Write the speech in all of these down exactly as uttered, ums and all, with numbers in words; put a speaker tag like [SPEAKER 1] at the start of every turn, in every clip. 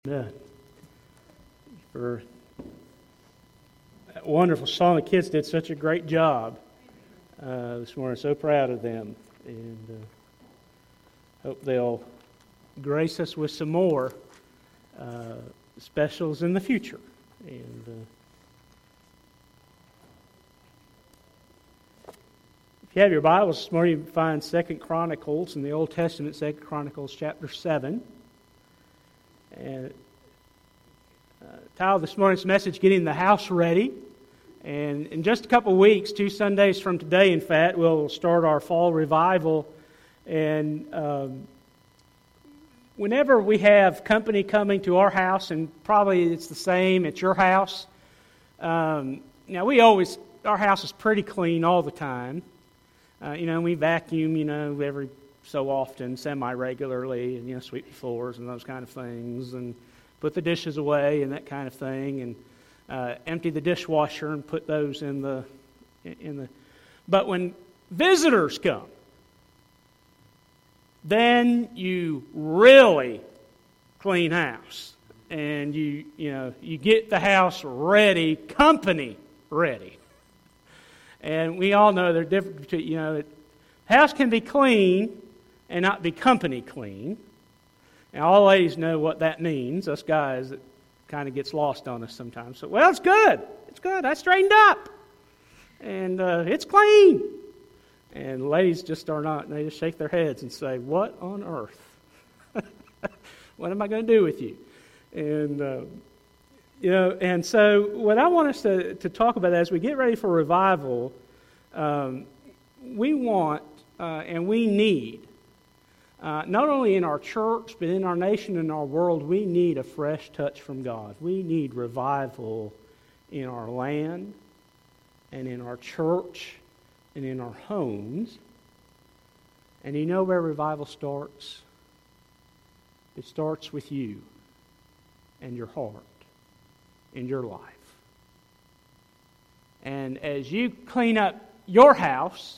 [SPEAKER 1] Yeah. For that wonderful song. The kids did such a great job uh, this morning. So proud of them. And uh, hope they'll grace us with some more uh, specials in the future. And uh, if you have your Bibles this morning, you can find Second Chronicles in the Old Testament, Second Chronicles chapter seven. And uh, title this morning's message, Getting the House Ready. And in just a couple of weeks, two Sundays from today, in fact, we'll start our fall revival. And um, whenever we have company coming to our house, and probably it's the same at your house, um, now we always, our house is pretty clean all the time. Uh, you know, we vacuum, you know, every so often, semi-regularly, and, you know, sweep the floors and those kind of things, and put the dishes away and that kind of thing, and uh, empty the dishwasher and put those in the, in the... But when visitors come, then you really clean house, and you, you know, you get the house ready, company ready. And we all know there's difference between, you know, house can be clean and not be company clean. And all ladies know what that means. Us guys, it kind of gets lost on us sometimes. So, well, it's good. It's good. I straightened up. And uh, it's clean. And ladies just are not. They just shake their heads and say, what on earth? What am I going to do with you? And, uh, you know, and so what I want us to, to talk about as we get ready for revival, um, we want uh, and we need, Uh, not only in our church, but in our nation and our world, we need a fresh touch from God. We need revival in our land and in our church and in our homes. And you know where revival starts? It starts with you and your heart and your life. And as you clean up your house,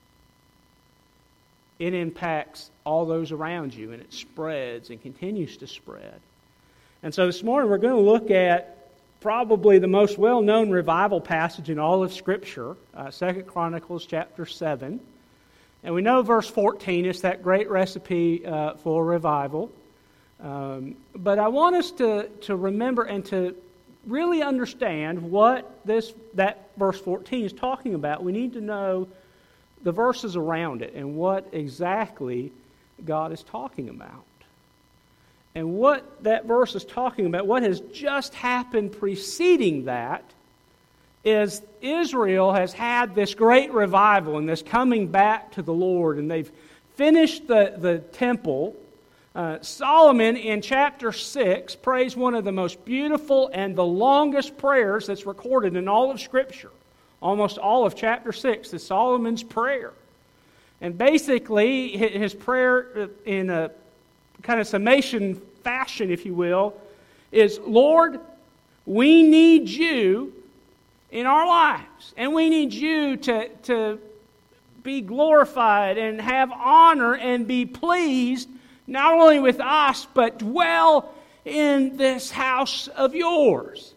[SPEAKER 1] it impacts all those around you, and it spreads and continues to spread. And so this morning we're going to look at probably the most well-known revival passage in all of Scripture, uh, Second Chronicles chapter seven. And we know verse fourteen is that great recipe uh, for revival. Um, but I want us to, to remember and to really understand what this that verse fourteen is talking about. We need to know the verses around it and what exactly God is talking about. And what that verse is talking about, what has just happened preceding that, is Israel has had this great revival and this coming back to the Lord, and they've finished the, the temple. Uh, Solomon in chapter six prays one of the most beautiful and the longest prayers that's recorded in all of Scripture. Almost all of chapter six is Solomon's prayer. And basically, his prayer in a kind of summation fashion, if you will, is, Lord, we need you in our lives. And we need you to, to be glorified and have honor and be pleased, not only with us, but dwell in this house of yours.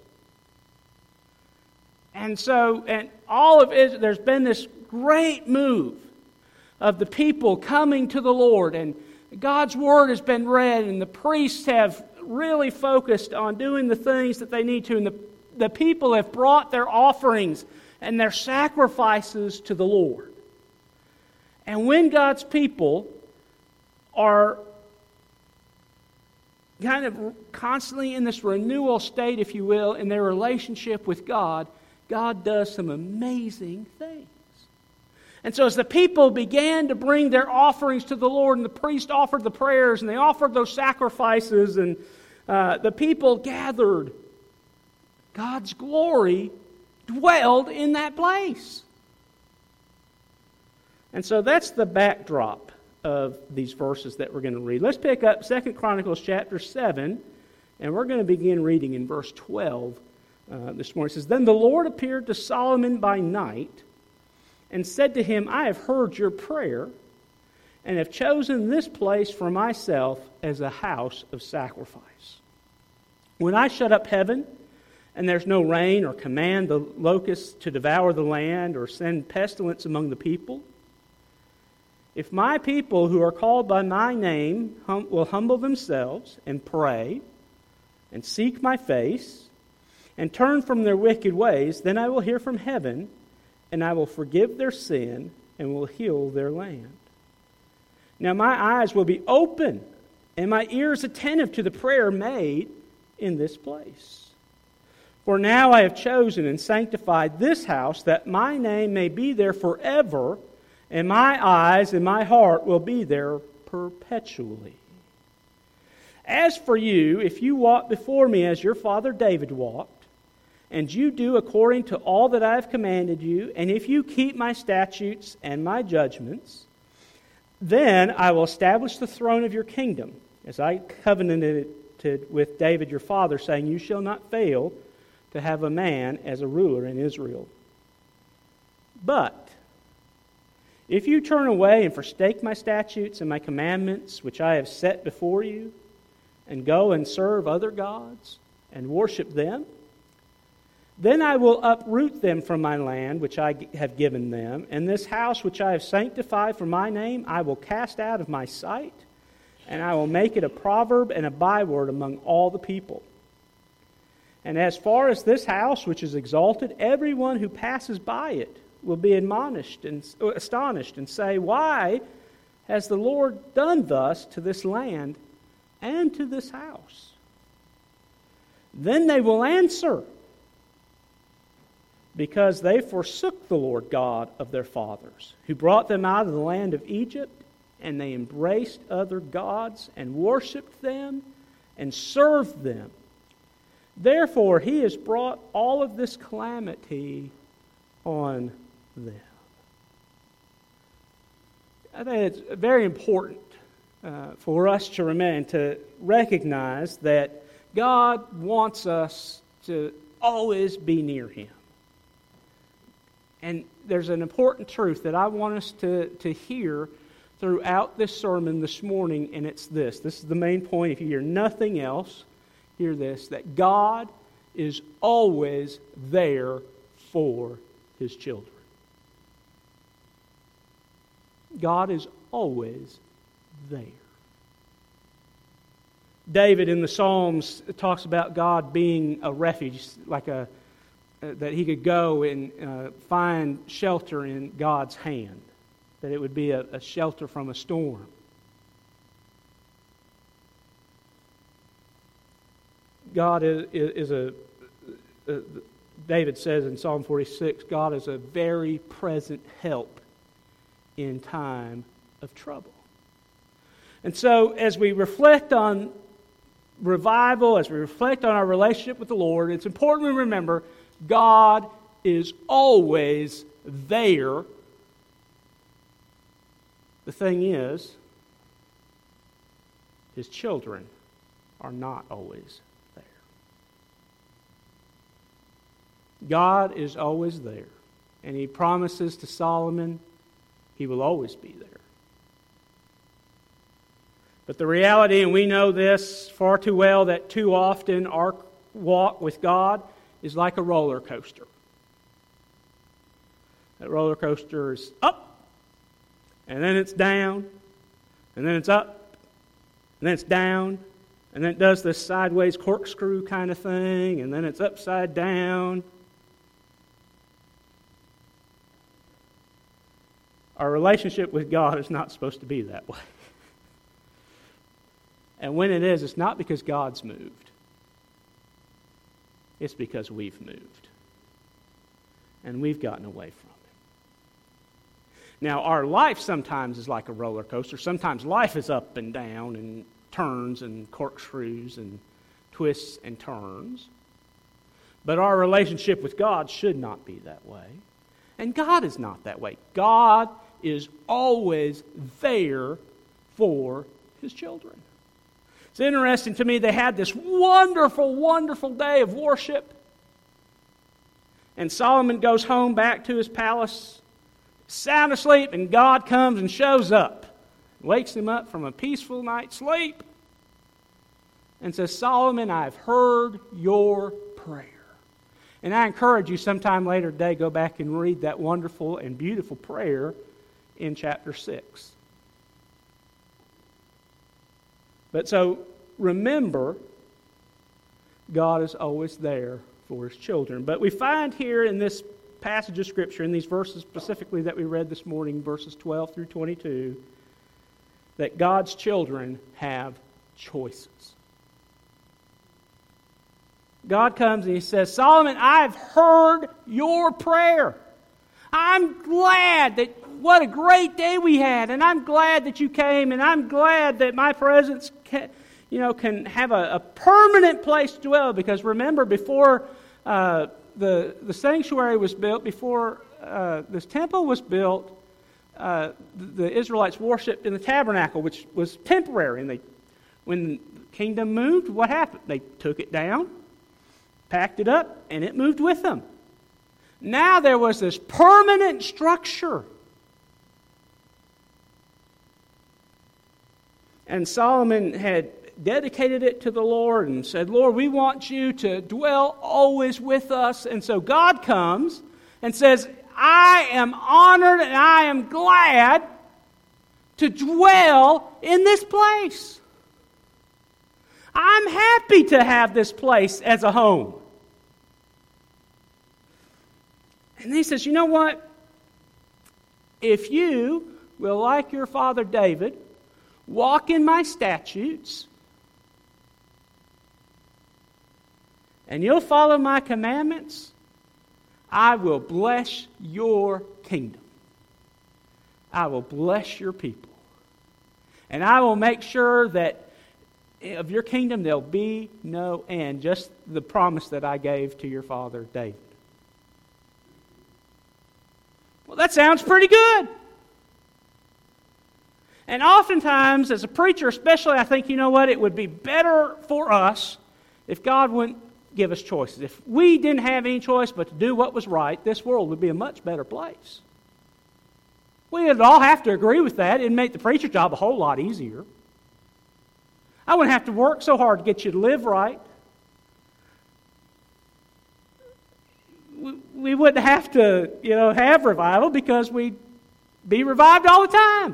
[SPEAKER 1] And so, and all of it, there's been this great move of the people coming to the Lord, and God's Word has been read, and the priests have really focused on doing the things that they need to, and the, the people have brought their offerings and their sacrifices to the Lord. And when God's people are kind of constantly in this renewal state, if you will, in their relationship with God, God does some amazing things. And so as the people began to bring their offerings to the Lord, and the priest offered the prayers, and they offered those sacrifices, and uh, the people gathered, God's glory dwelled in that place. And so that's the backdrop of these verses that we're going to read. Let's pick up Second Chronicles chapter seven, and we're going to begin reading in verse twelve. Uh, this morning. It says, Then the Lord appeared to Solomon by night and said to him, I have heard your prayer and have chosen this place for myself as a house of sacrifice. When I shut up heaven, and there's no rain, or command the locusts to devour the land, or send pestilence among the people, if my people who are called by my name hum- will humble themselves and pray and seek my face and turn from their wicked ways, then I will hear from heaven, and I will forgive their sin and will heal their land. Now my eyes will be open and my ears attentive to the prayer made in this place. For now I have chosen and sanctified this house, that my name may be there forever, and my eyes and my heart will be there perpetually. As for you, if you walk before me as your father David walked, and you do according to all that I have commanded you, and if you keep my statutes and my judgments, then I will establish the throne of your kingdom, as I covenanted with David your father, saying, you shall not fail to have a man as a ruler in Israel. But if you turn away and forsake my statutes and my commandments, which I have set before you, and go and serve other gods and worship them, then I will uproot them from my land, which I have given them, and this house which I have sanctified for my name I will cast out of my sight, and I will make it a proverb and a byword among all the people. And as far as this house which is exalted, everyone who passes by it will be admonished and astonished and say, why has the Lord done thus to this land and to this house? Then they will answer, because they forsook the Lord God of their fathers, who brought them out of the land of Egypt, and they embraced other gods and worshipped them and served them. Therefore he has brought all of this calamity on them. I think it's very important uh, for us to remain, to recognize that God wants us to always be near Him. And there's an important truth that I want us to, to hear throughout this sermon this morning, and it's this. This is the main point. If you hear nothing else, hear this, that God is always there for His children. God is always there. David in the Psalms talks about God being a refuge, like a uh, that he could go and uh, find shelter in God's hand, that it would be a, a shelter from a storm. God is, is a, uh, David says in Psalm forty-six, God is a very present help in time of trouble. And so as we reflect on revival, as we reflect on our relationship with the Lord, it's important to remember God is always there. The thing is, His children are not always there. God is always there. And He promises to Solomon He will always be there. But the reality, and we know this far too well, that too often our walk with God is like a roller coaster. That roller coaster is up, and then it's down, and then it's up, and then it's down, and then it does this sideways corkscrew kind of thing, and then it's upside down. Our relationship with God is not supposed to be that way. And when it is, it's not because God's moved. It's because we've moved. And we've gotten away from Him. Now, our life sometimes is like a roller coaster. Sometimes life is up and down and turns and corkscrews and twists and turns. But our relationship with God should not be that way. And God is not that way. God is always there for His children. It's interesting to me, they had this wonderful, wonderful day of worship. And Solomon goes home back to his palace, sound asleep, and God comes and shows up. Wakes him up from a peaceful night's sleep. and says, Solomon, I've heard your prayer. And I encourage you sometime later today, go back and read that wonderful and beautiful prayer in chapter six. But so, remember, God is always there for His children. But we find here in this passage of Scripture, in these verses specifically that we read this morning, verses twelve through twenty-two, that God's children have choices. God comes and He says, Solomon, I've heard your prayer. I'm glad that what a great day we had, and I'm glad that you came, and I'm glad that my presence can, you know, can have a, a permanent place to dwell. Because remember, before uh, the the sanctuary was built, before uh, this temple was built, uh, the Israelites worshipped in the tabernacle, which was temporary. And they, when the kingdom moved, what happened? They took it down, packed it up, and it moved with them. Now there was this permanent structure. And Solomon had dedicated it to the Lord and said, Lord, we want you to dwell always with us. And so God comes and says, I am honored and I am glad to dwell in this place. I'm happy to have this place as a home. And He says, you know what? If you will, like your father David, walk in my statutes, and you'll follow my commandments, I will bless your kingdom. I will bless your people. And I will make sure that of your kingdom there'll be no end. Just the promise that I gave to your father David. Well, that sounds pretty good. And oftentimes, as a preacher especially, I think, you know what, it would be better for us if God wouldn't give us choices. If we didn't have any choice but to do what was right, this world would be a much better place. We would all have to agree with that. It'd make the preacher's job a whole lot easier. I wouldn't have to work so hard to get you to live right. We wouldn't have to, you know, have revival because we'd be revived all the time.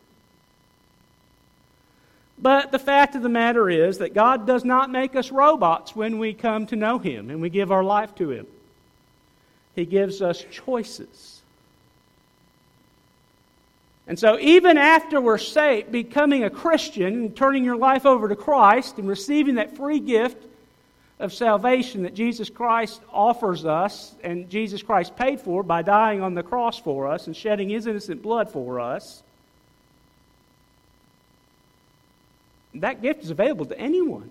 [SPEAKER 1] But the fact of the matter is that God does not make us robots when we come to know Him and we give our life to Him. He gives us choices. And so even after we're saved, becoming a Christian and turning your life over to Christ and receiving that free gift of salvation that Jesus Christ offers us and Jesus Christ paid for by dying on the cross for us and shedding His innocent blood for us, that gift is available to anyone.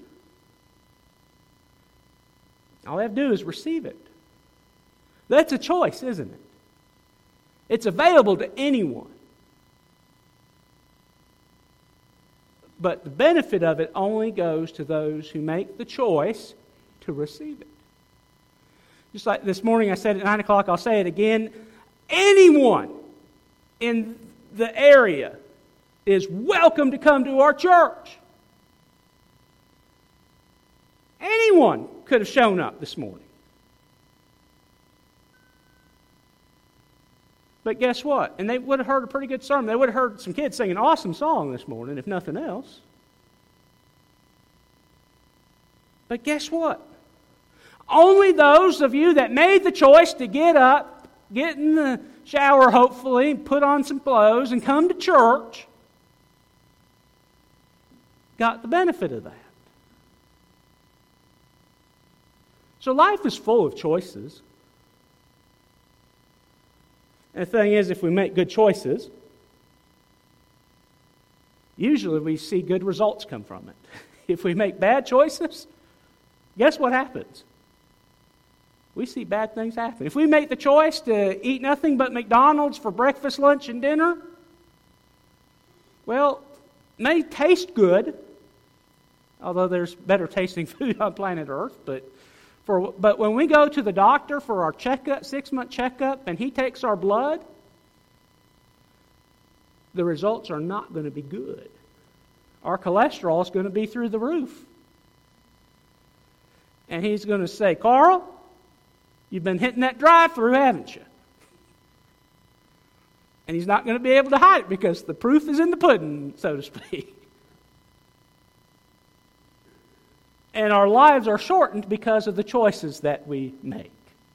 [SPEAKER 1] All they have to do is receive it. That's a choice, isn't it? It's available to anyone. But the benefit of it only goes to those who make the choice to receive it. Just like this morning I said at nine o'clock, I'll say it again. Anyone in the area is welcome to come to our church. Anyone could have shown up this morning. But guess what? And they would have heard a pretty good sermon. They would have heard some kids sing an awesome song this morning, if nothing else. But guess what? Only those of you that made the choice to get up, get in the shower hopefully, put on some clothes, and come to church got the benefit of that. So life is full of choices. And the thing is, if we make good choices, usually we see good results come from it. If we make bad choices, guess what happens? We see bad things happen. If we make the choice to eat nothing but McDonald's for breakfast, lunch, and dinner, well, it may taste good, although there's better tasting food on planet Earth, but For, but when we go to the doctor for our checkup, six-month checkup, and he takes our blood, the results are not going to be good. Our cholesterol is going to be through the roof. And he's going to say, Carl, you've been hitting that drive-through, haven't you? And he's not going to be able to hide it because the proof is in the pudding, so to speak. And our lives are shortened because of the choices that we make.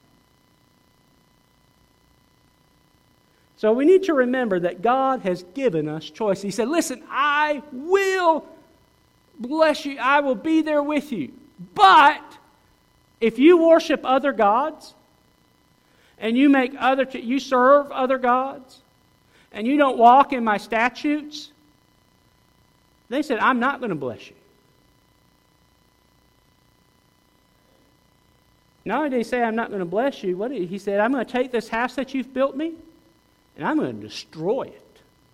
[SPEAKER 1] So we need to remember that God has given us choice. He said, listen, I will bless you. I will be there with you. But if you worship other gods and you make other, you serve other gods and you don't walk in my statutes, they said, I'm not going to bless you. Not only did he say, I'm not going to bless you, what did he, he said, I'm going to take this house that you've built me and I'm going to destroy it.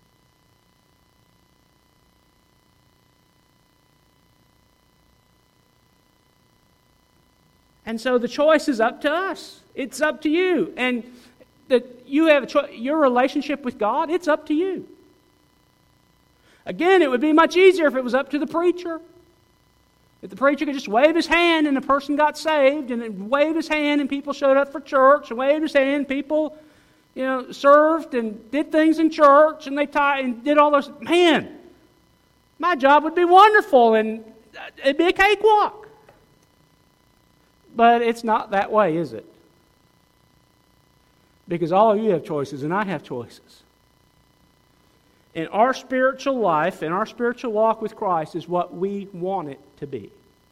[SPEAKER 1] And so the choice is up to us. It's up to you. And that you have a cho- your relationship with God, it's up to you. Again, it would be much easier if it was up to the preacher. If the preacher could just wave his hand and a person got saved, and then wave his hand and people showed up for church, and waved his hand and people, you know, served and did things in church, and they taught and did all those. Man, my job would be wonderful, and it'd be a cakewalk. But it's not that way, is it? Because all of you have choices, and I have choices. And our spiritual life and our spiritual walk with Christ is what we want it to be.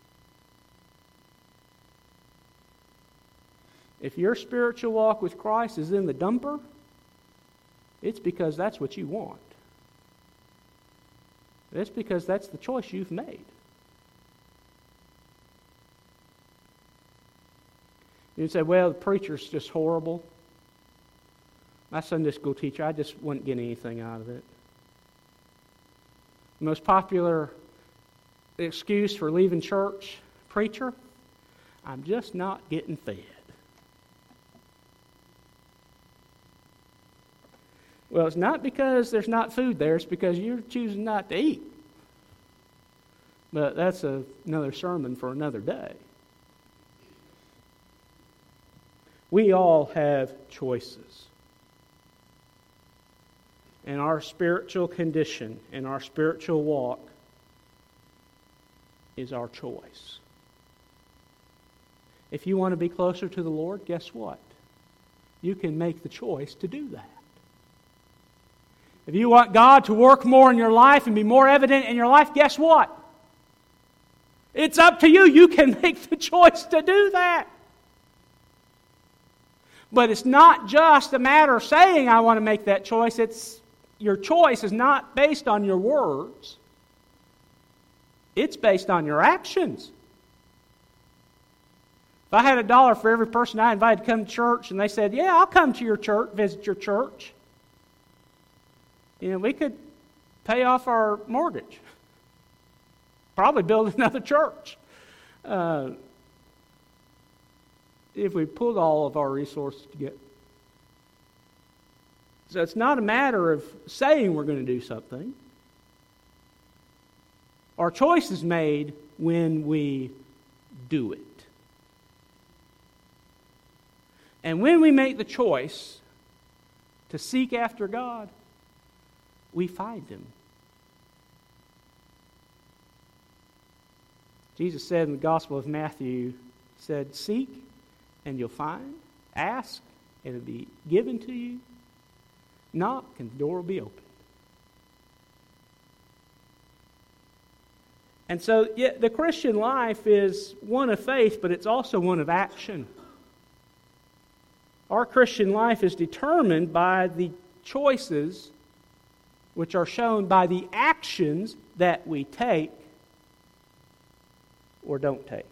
[SPEAKER 1] If your spiritual walk with Christ is in the dumper, it's because that's what you want. It's because that's the choice you've made. You'd say, well, the preacher's just horrible. My Sunday school teacher, I just wouldn't get anything out of it. The most popular excuse for leaving church, preacher, I'm just not getting fed. Well, it's not because there's not food there, it's because you're choosing not to eat. But that's a, another sermon for another day. We all have choices. And our spiritual condition and our spiritual walk is our choice. If you want to be closer to the Lord, guess what? You can make the choice to do that. If you want God to work more in your life and be more evident in your life, guess what? It's up to you. You can make the choice to do that. But it's not just a matter of saying, I want to make that choice. It's your choice is not based on your words. It's based on your actions. If I had a dollar for every person I invited to come to church and they said, yeah, I'll come to your church, visit your church, you know, we could pay off our mortgage. Probably build another church. Uh, if we pulled all of our resources together. So it's not a matter of saying we're going to do something. Our choice is made when we do it. And when we make the choice to seek after God, we find Him. Jesus said in the Gospel of Matthew, He said, seek and you'll find. Ask and it'll be given to you. Knock and the door will be open. And so yeah, the Christian life is one of faith, but it's also one of action. Our Christian life is determined by the choices which are shown by the actions that we take or don't take.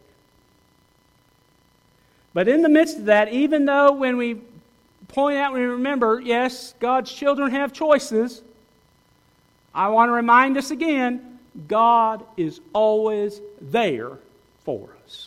[SPEAKER 1] But in the midst of that, even though when we point out, when we remember, yes, God's children have choices, I want to remind us again, God is always there for us.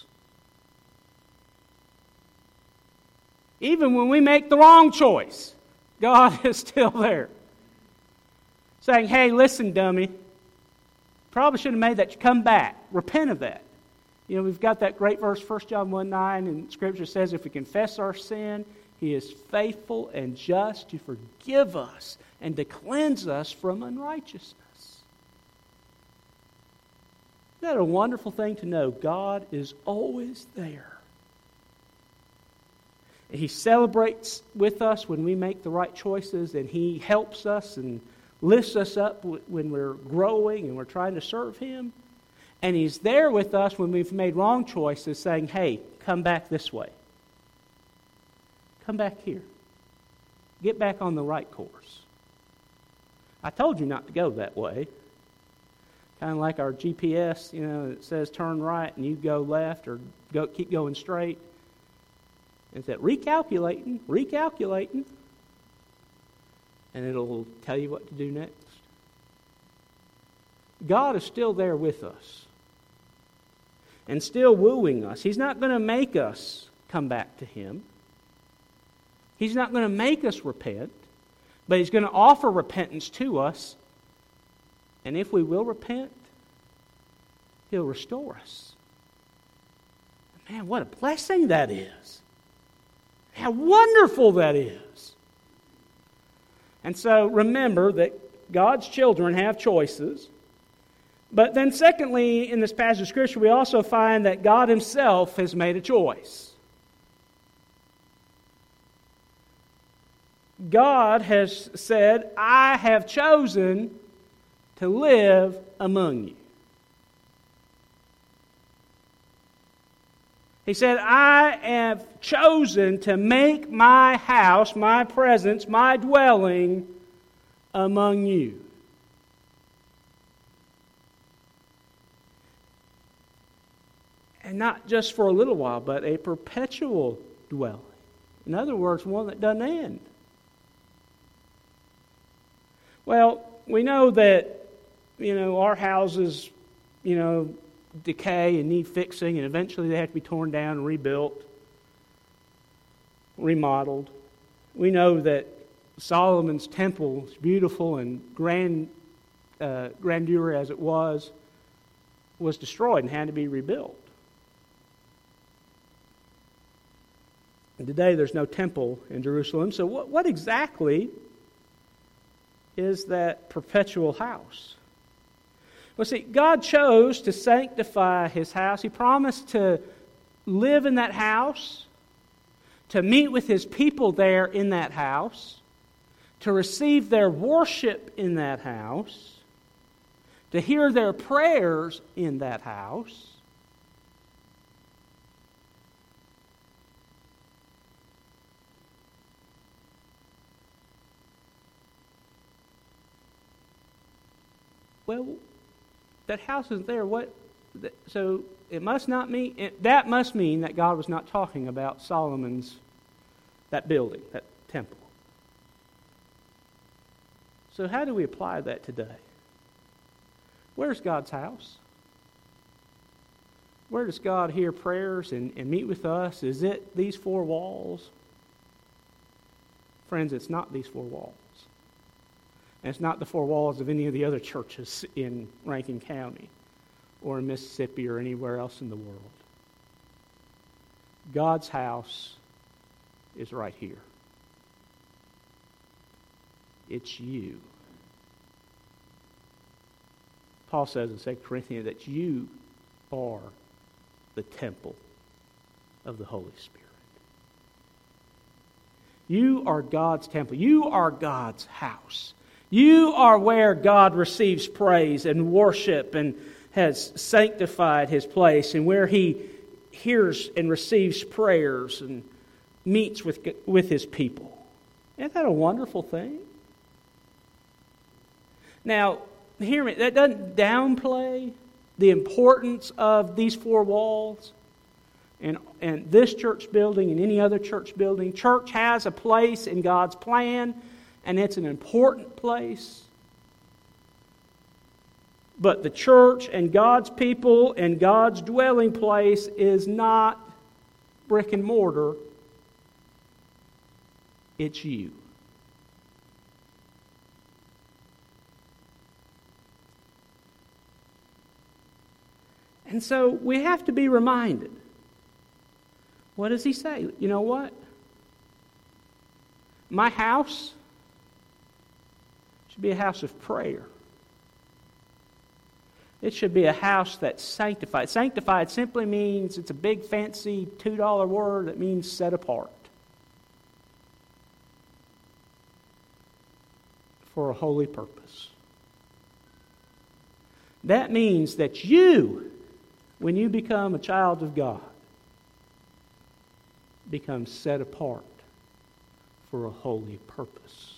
[SPEAKER 1] Even when we make the wrong choice, God is still there. Saying, hey, listen, dummy, probably should have made that. Come back. Repent of that. You know, we've got that great verse, First John one nine, and Scripture says if we confess our sin, He is faithful and just to forgive us and to cleanse us from unrighteousness. Isn't that a wonderful thing to know? God is always there. He celebrates with us when we make the right choices, and He helps us and lifts us up when we're growing and we're trying to serve Him. And He's there with us when we've made wrong choices, saying, hey, come back this way. Come back here. Get back on the right course. I told you not to go that way. Kind of like our G P S, you know, it says turn right and you go left or go keep going straight. And it's that recalculating, recalculating, and it'll tell you what to do next. God is still there with us and still wooing us. He's not going to make us come back to Him. He's not going to make us repent, but He's going to offer repentance to us. And if we will repent, He'll restore us. Man, what a blessing that is. How wonderful that is. And so remember that God's children have choices. But then secondly, in this passage of Scripture, we also find that God Himself has made a choice. God has said, I have chosen to live among you. He said, I have chosen to make my house, my presence, my dwelling among you. And not just for a little while, but a perpetual dwelling. In other words, one that doesn't end. Well, we know that, you know, our houses, you know, decay and need fixing, and eventually they have to be torn down and rebuilt, remodeled. We know that Solomon's temple, as beautiful and grand, uh, grandeur as it was, was destroyed and had to be rebuilt. And today there's no temple in Jerusalem. So what, what exactly is that perpetual house? Well, see, God chose to sanctify His house. He promised to live in that house, to meet with His people there in that house, to receive their worship in that house, to hear their prayers in that house. Well, that house isn't there. What? So it must not mean it, that must mean that God was not talking about Solomon's that building, that temple. So how do we apply that today? Where's God's house? Where does God hear prayers and, and meet with us? Is it these four walls? Friends, it's not these four walls. And it's not the four walls of any of the other churches in Rankin County or in Mississippi or anywhere else in the world. God's house is right here. It's you. Paul says in Second Corinthians that you are the temple of the Holy Spirit. You are God's temple. You are God's house. You are where God receives praise and worship and has sanctified His place, and where He hears and receives prayers and meets with, with His people. Isn't that a wonderful thing? Now, hear me, that doesn't downplay the importance of these four walls and, and this church building and any other church building. Church has a place in God's plan, and it's an important place. But the church and God's people and God's dwelling place is not brick and mortar. It's you. And so we have to be reminded. What does he say? You know what? My house should be a house of prayer. It should be a house that's sanctified. Sanctified simply means, it's a big fancy two dollar word that means set apart for a holy purpose. That means that you, when you become a child of God, become set apart for a holy purpose.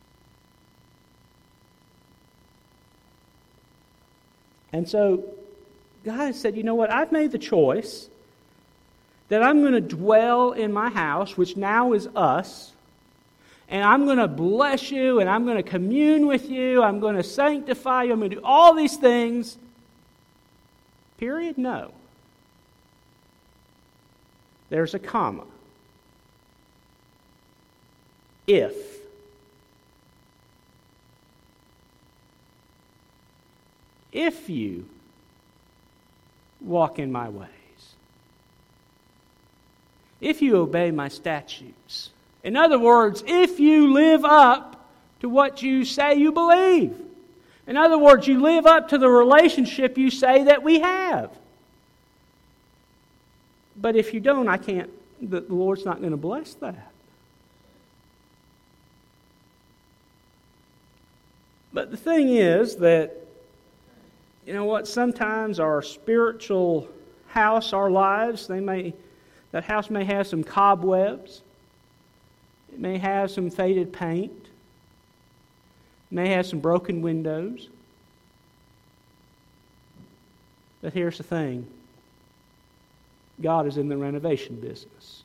[SPEAKER 1] And so God has said, you know what, I've made the choice that I'm going to dwell in my house, which now is us, and I'm going to bless you, and I'm going to commune with you, I'm going to sanctify you, I'm going to do all these things. Period? No. There's a comma. If. If you walk in my ways. If you obey my statutes. In other words, if you live up to what you say you believe. In other words, you live up to the relationship you say that we have. But if you don't, I can't, the Lord's not going to bless that. But the thing is that, you know what, sometimes our spiritual house, our lives, they may, that house may have some cobwebs. It may have some faded paint. It may have some broken windows. But here's the thing. God is in the renovation business.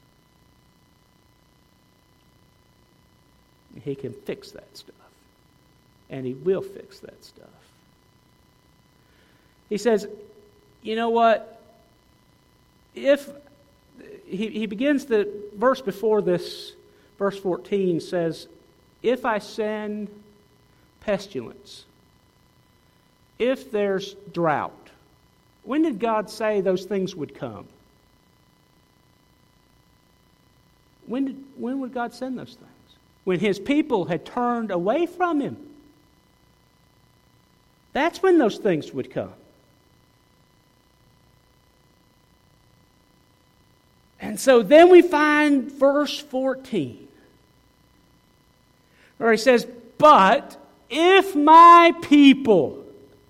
[SPEAKER 1] He can fix that stuff. And He will fix that stuff. He says, you know what? If he, he begins the verse before this, verse fourteen says, if I send pestilence, if there's drought, when did God say those things would come? When did, when would God send those things? When His people had turned away from Him. That's when those things would come. And so then we find verse fourteen, where he says, but if my people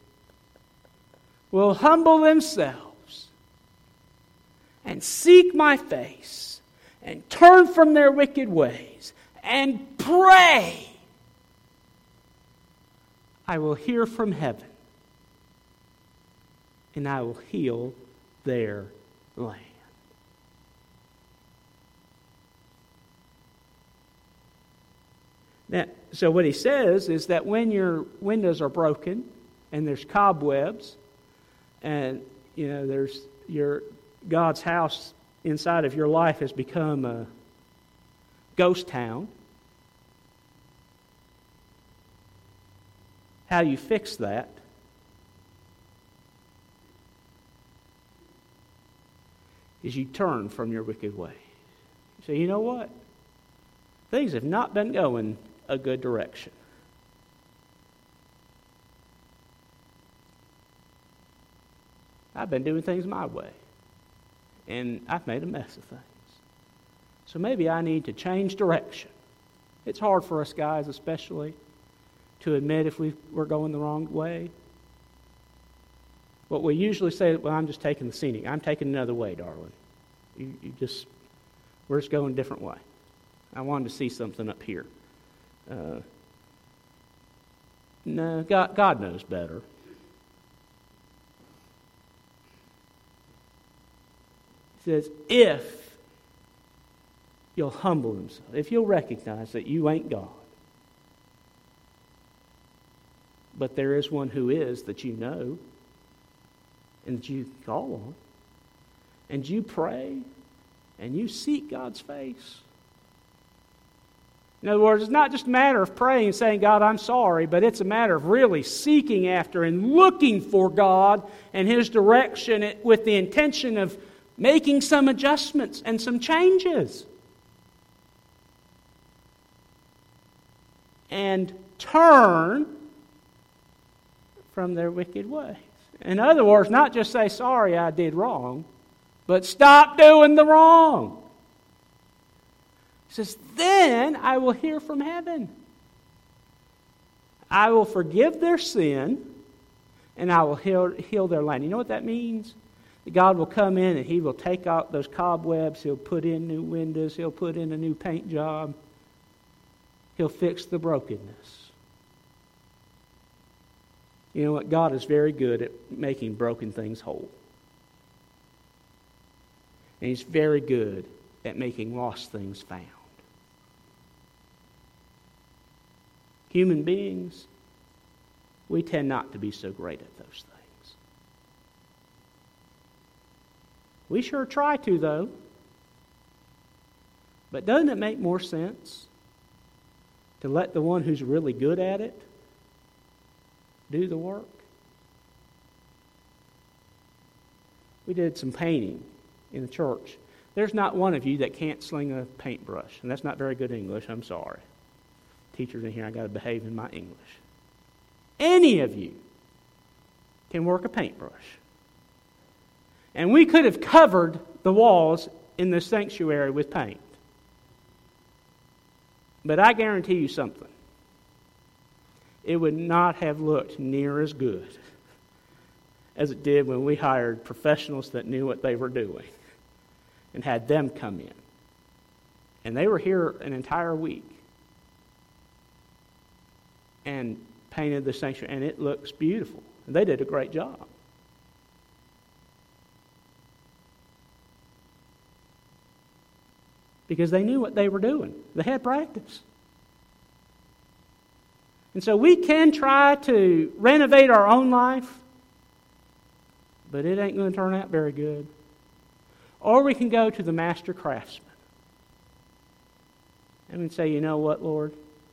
[SPEAKER 1] will humble themselves and seek my face and turn from their wicked ways and pray, I will hear from heaven and I will heal their land. Now, so what he says is that when your windows are broken and there's cobwebs and you know there's your God's house inside of your life has become a ghost town, how you fix that is you turn from your wicked ways. You say, you know what? Things have not been going a good direction. I've been doing things my way. And I've made a mess of things. So maybe I need to change direction. It's hard for us guys especially to admit if we, we're going the wrong way. What we usually say, well, I'm just taking the scenic. I'm taking another way, darling. You, you just, we're just going a different way. I wanted to see something up here. Uh, no, God, God knows better. He says, if you'll humble himself, if you'll recognize that you ain't God, but there is one who is that you know and that you call on, and you pray and you seek God's face, In other words, it's not just a matter of praying and saying, God, I'm sorry, but it's a matter of really seeking after and looking for God and His direction with the intention of making some adjustments and some changes. And turn from their wicked ways. In other words, not just say, sorry, I did wrong, but stop doing the wrong. He says, then I will hear from heaven. I will forgive their sin, and I will heal, heal their land. You know what that means? That God will come in and He will take out those cobwebs. He'll put in new windows. He'll put in a new paint job. He'll fix the brokenness. You know what? God is very good at making broken things whole. And He's very good at making lost things found. Human beings, we tend not to be so great at those things. We sure try to, though. But doesn't it make more sense to let the one who's really good at it do the work? We did some painting in the church. There's not one of you that can't sling a paintbrush. And that's not very good English, I'm sorry. Teachers in here, I got to behave in my English. Any of you can work a paintbrush. And we could have covered the walls in the sanctuary with paint. But I guarantee you something. It would not have looked near as good as it did when we hired professionals that knew what they were doing and had them come in. And they were here an entire week and painted the sanctuary, and it looks beautiful. And they did a great job. Because they knew what they were doing. They had practice. And so we can try to renovate our own life, but it ain't going to turn out very good. Or we can go to the master craftsman and we say, you know what, Lord?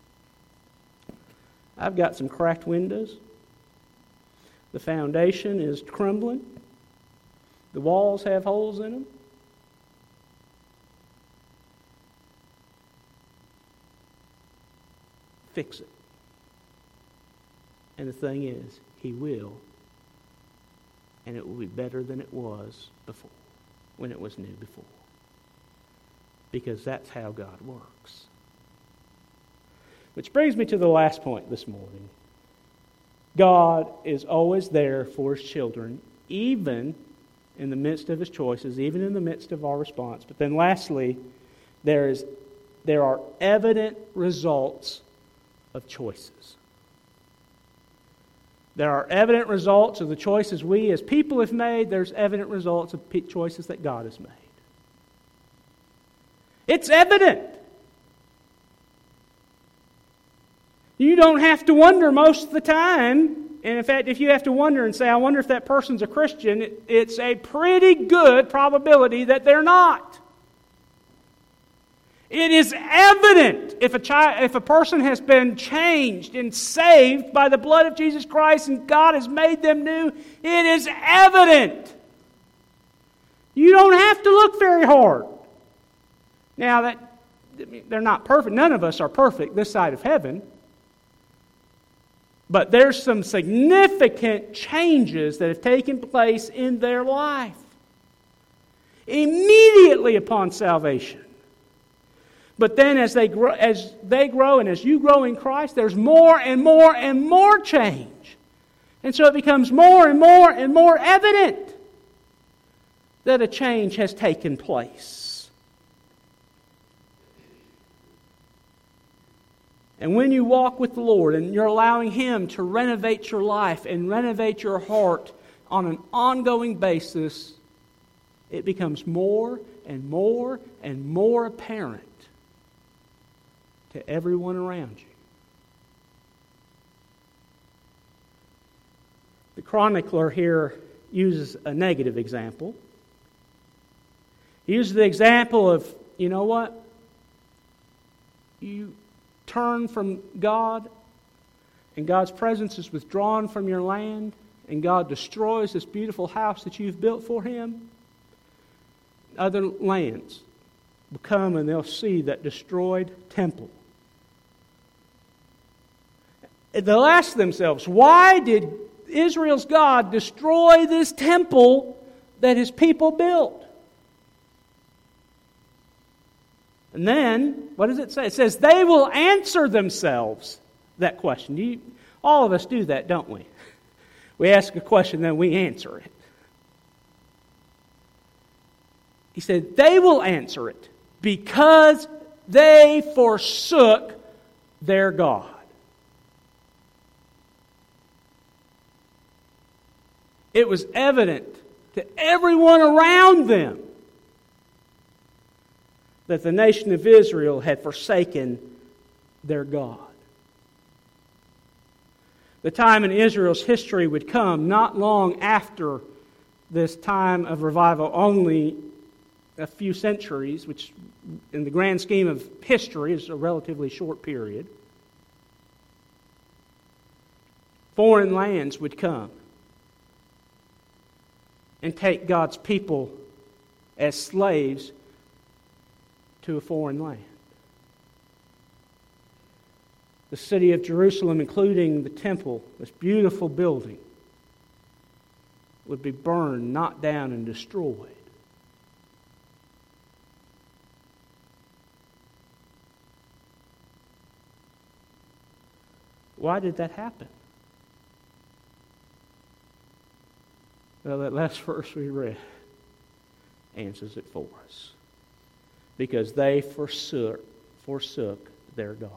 [SPEAKER 1] I've got some cracked windows. The foundation is crumbling. The walls have holes in them. Fix it. And the thing is, He will. And it will be better than it was before, when it was new before. Because that's how God works. Which brings me to the last point this morning. God is always there for His children, even in the midst of His choices, even in the midst of our response. But then lastly, there is there are evident results of choices. There are evident results of the choices we as people have made. There's evident results of choices that God has made. It's evident. You don't have to wonder most of the time. And in fact, if you have to wonder and say, I wonder if that person's a Christian, it's a pretty good probability that they're not. It is evident if a child, if a person has been changed and saved by the blood of Jesus Christ and God has made them new, it is evident. You don't have to look very hard. Now, that they're not perfect. None of us are perfect this side of heaven. But there's some significant changes that have taken place in their life immediately upon salvation. But then as they grow, as they grow and as you grow in Christ, there's more and more and more change. And so it becomes more and more and more evident that a change has taken place. And when you walk with the Lord and you're allowing Him to renovate your life and renovate your heart on an ongoing basis, it becomes more and more and more apparent to everyone around you. The chronicler here uses a negative example. He uses the example of, you know what? You turn from God, and God's presence is withdrawn from your land, and God destroys this beautiful house that you've built for Him, other lands will come and they'll see that destroyed temple. They'll ask themselves, why did Israel's God destroy this temple that His people built? And then, what does it say? It says, they will answer themselves that question. You, all of us do that, don't we? We ask a question, then we answer it. He said, they will answer it because they forsook their God. It was evident to everyone around them that the nation of Israel had forsaken their God. The time in Israel's history would come not long after this time of revival, only a few centuries, which in the grand scheme of history is a relatively short period. Foreign lands would come and take God's people as slaves to a foreign land. The city of Jerusalem, including the temple, this beautiful building, would be burned, knocked down, and destroyed. Why did that happen? Well, that last verse we read answers it for us. Because they forsook, forsook their God.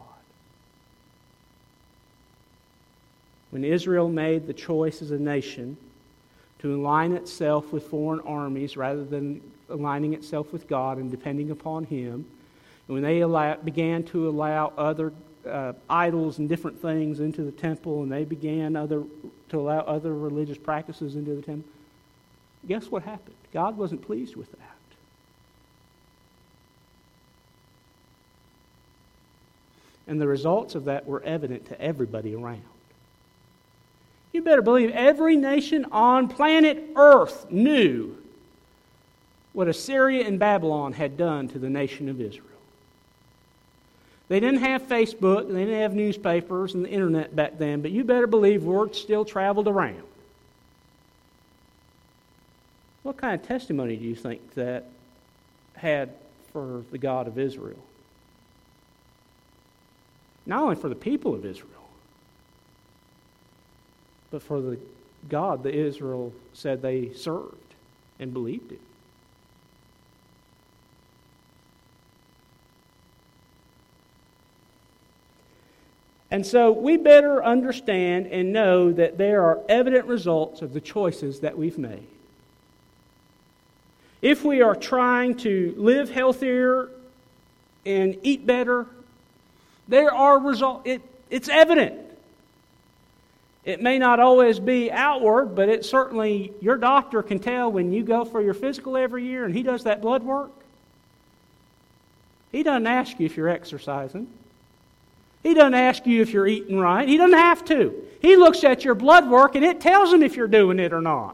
[SPEAKER 1] When Israel made the choice as a nation to align itself with foreign armies rather than aligning itself with God and depending upon Him, and when they allow, began to allow other uh, idols and different things into the temple, and they began other to allow other religious practices into the temple, guess what happened? God wasn't pleased with that. And the results of that were evident to everybody around. You better believe every nation on planet Earth knew what Assyria and Babylon had done to the nation of Israel. They didn't have Facebook, they didn't have newspapers and the internet back then, but you better believe word still traveled around. What kind of testimony do you think that had for the God of Israel? Not only for the people of Israel, but for the God that Israel said they served and believed in. And so we better understand and know that there are evident results of the choices that we've made. If we are trying to live healthier and eat better, there are results. It, it's evident. It may not always be outward, but it certainly, your doctor can tell when you go for your physical every year and he does that blood work. He doesn't ask you if you're exercising. He doesn't ask you if you're eating right. He doesn't have to. He looks at your blood work and it tells him if you're doing it or not.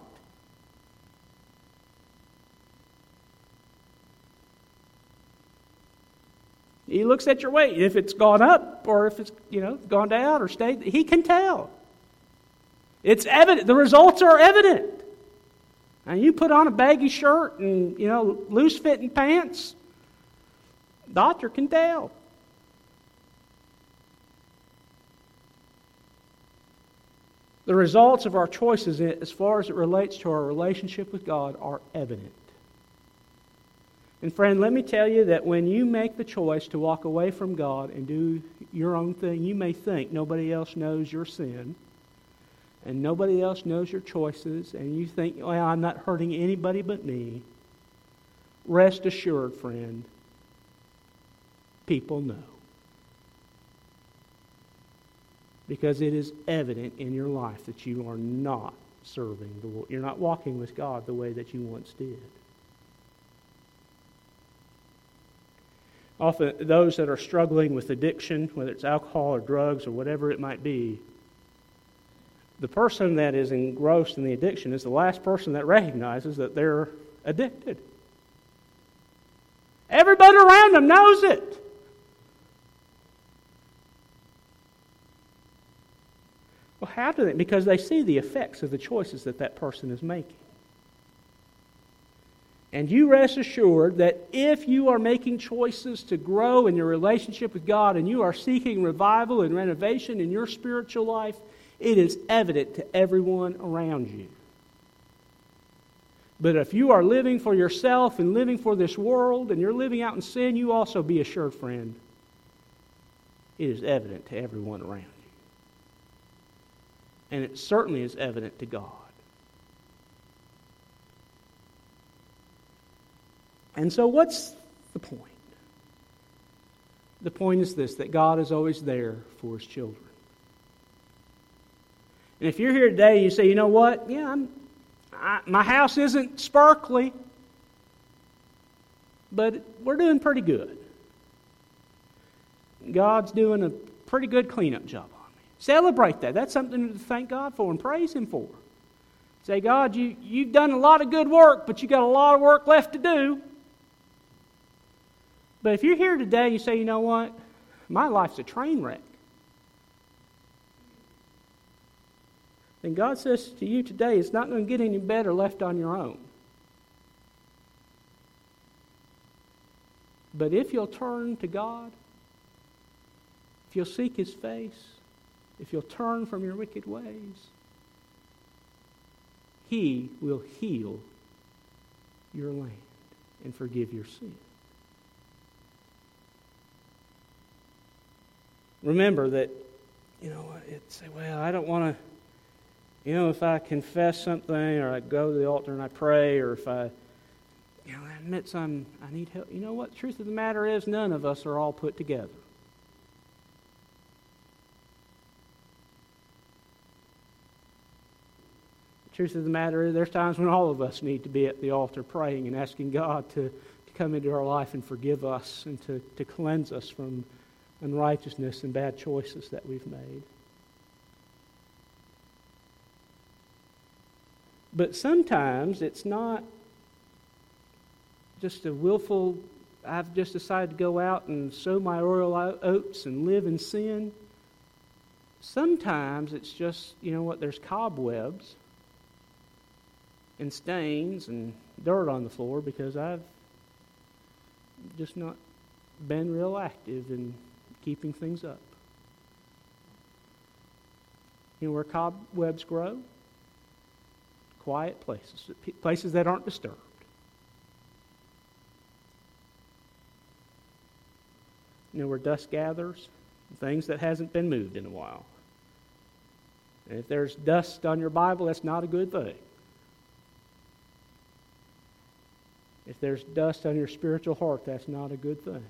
[SPEAKER 1] He looks at your weight. If it's gone up or if it's, you know, gone down or stayed, he can tell. It's evident. The results are evident. And you put on a baggy shirt and, you know, loose-fitting pants, doctor can tell. The results of our choices as far as it relates to our relationship with God are evident. And friend, let me tell you that when you make the choice to walk away from God and do your own thing, you may think nobody else knows your sin and nobody else knows your choices, and you think, well, I'm not hurting anybody but me. Rest assured, friend, people know. Because it is evident in your life that you are not serving the Lord. You're not walking with God the way that you once did. Often those that are struggling with addiction, whether it's alcohol or drugs or whatever it might be, the person that is engrossed in the addiction is the last person that recognizes that they're addicted. Everybody around them knows it. Well, how do they? Because they see the effects of the choices that that person is making. And you rest assured that if you are making choices to grow in your relationship with God and you are seeking revival and renovation in your spiritual life, it is evident to everyone around you. But if you are living for yourself and living for this world and you're living out in sin, you also be assured, friend, it is evident to everyone around you. And it certainly is evident to God. And so what's the point? The point is this, that God is always there for His children. And if you're here today and you say, you know what, yeah, I'm, I, my house isn't sparkly, but we're doing pretty good. God's doing a pretty good cleanup job on me. Celebrate that. That's something to thank God for and praise Him for. Say, God, you, you've done a lot of good work, but you got a lot of work left to do. But if you're here today and you say, you know what, my life's a train wreck, then God says to you today, it's not going to get any better left on your own. But if you'll turn to God, if you'll seek His face, if you'll turn from your wicked ways, He will heal your land and forgive your sin. Remember that, you know, it's, well, I don't want to, you know, if I confess something or I go to the altar and I pray or if I, you know, I admit some, I need help. You know what? The truth of the matter is none of us are all put together. The truth of the matter is there's times when all of us need to be at the altar praying and asking God to, to come into our life and forgive us and to, to cleanse us from unrighteousness and bad choices that we've made. But sometimes it's not just a willful, I've just decided to go out and sow my royal oats and live in sin. Sometimes it's just, you know what, there's cobwebs and stains and dirt on the floor because I've just not been real active in keeping things up. You know where cobwebs grow? Quiet places, places that aren't disturbed. You know where dust gathers? Things that hasn't been moved in a while. And if there's dust on your Bible, that's not a good thing. If there's dust on your spiritual heart, that's not a good thing.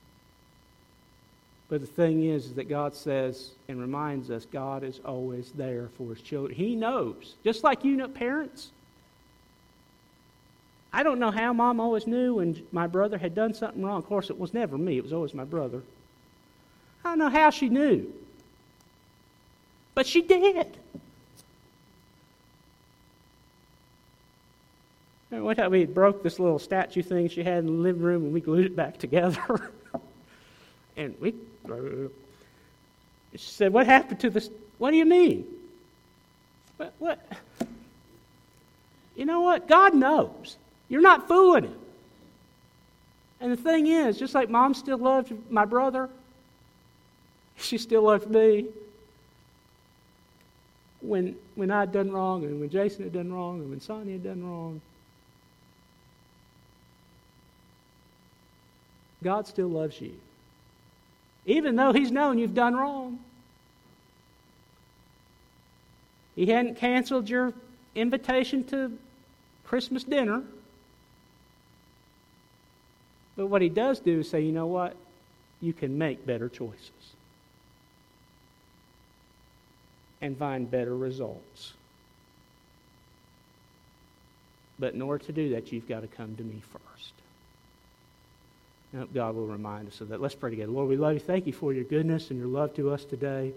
[SPEAKER 1] But the thing is, is that God says and reminds us God is always there for His children. He knows. Just like you know, parents. I don't know how Mom always knew when my brother had done something wrong. Of course, it was never me. It was always my brother. I don't know how she knew. But she did. And one time we broke this little statue thing she had in the living room and we glued it back together. And we, she said, what happened to this? What do you mean? What, what? You know what? God knows. You're not fooling Him. And the thing is, just like Mom still loved my brother, she still loved me. When, when I'd done wrong, and when Jason had done wrong, and when Sonia had done wrong, God still loves you. Even though He's known you've done wrong. He hadn't canceled your invitation to Christmas dinner. But what He does do is say, you know what? You can make better choices. And find better results. But in order to do that, you've got to come to me first. I hope God will remind us of that. Let's pray together. Lord, we love you. Thank you for your goodness and your love to us today.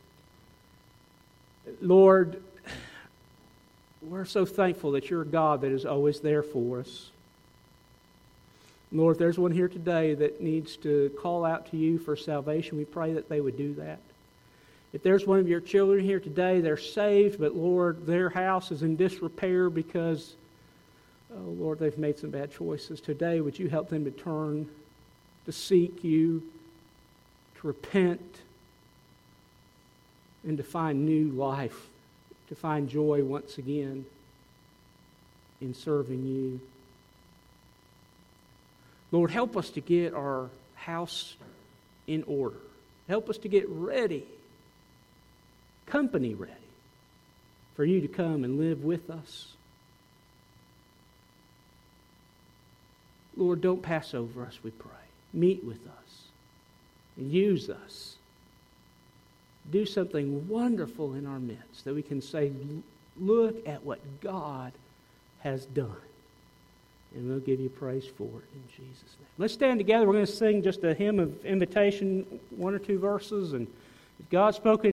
[SPEAKER 1] Lord, we're so thankful that you're a God that is always there for us. Lord, if there's one here today that needs to call out to you for salvation, we pray that they would do that. If there's one of your children here today, they're saved, but Lord, their house is in disrepair because, oh Lord, they've made some bad choices. Today, would you help them to turn, to seek you, to repent, and to find new life, to find joy once again in serving you. Lord, help us to get our house in order. Help us to get ready, company ready, for you to come and live with us. Lord, don't pass over us, we pray. Meet with us and use us. Do something wonderful in our midst that we can say, look at what God has done. And we'll give you praise for it in Jesus' name. Let's stand together. We're going to sing just a hymn of invitation, one or two verses. And if God's spoken